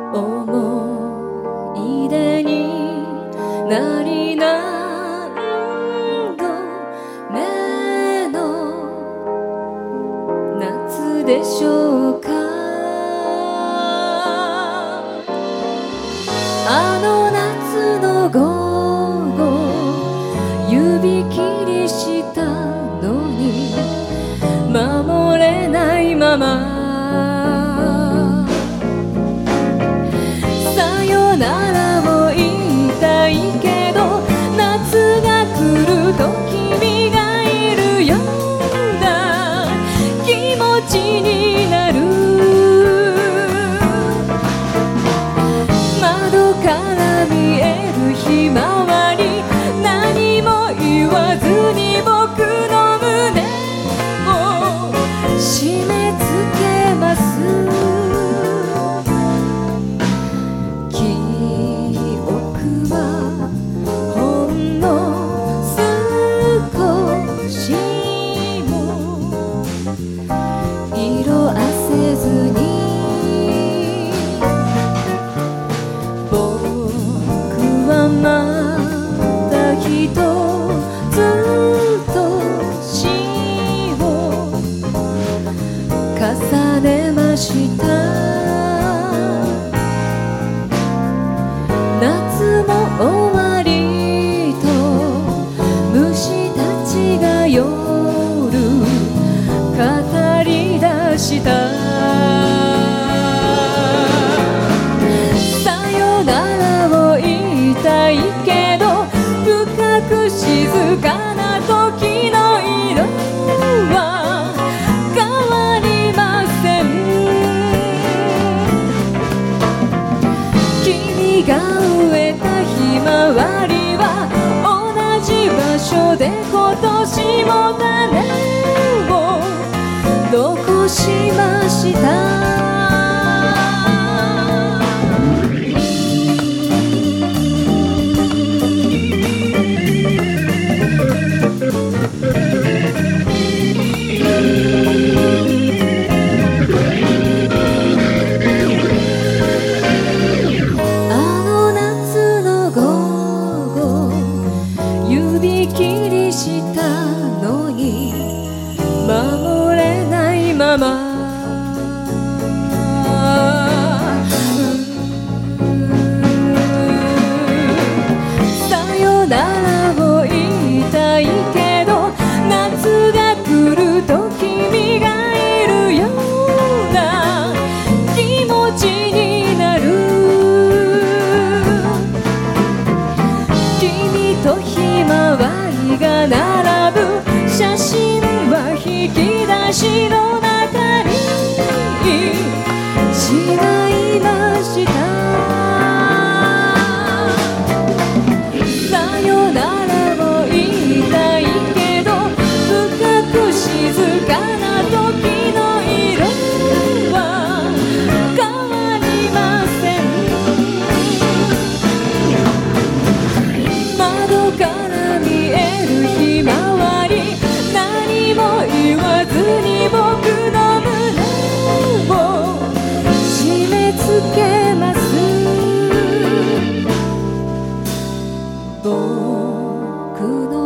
思い出になり何度目の夏でしょうか。あの夏の午後指切りしたのに守れないままさよならを言いたいけど夏が来ると君がいるような気持ちになる。窓から見えるひまわり何も言わずに僕の胸を締め付けます。記憶はほんの少しも色あせずに僕はまたひとつ年を重ねました。夏も終わりと虫たちが夜語り出した。さよならを言いたいけど深く静かな時の色は変わりません。君が植えたひまわりは同じ場所で今年も種を残しました。あの夏の午後指切りしたのに守れないままさよならを言いたいけど夏が来ると君がいるような気持ちになる。君とひまわりが並ぶ写真は引き出しの中にしまいました。さよならを言いたいけど深く静かな時の色は変わりません。窓から見えるひまわり何も言わずに僕の胸を締め付けます。僕の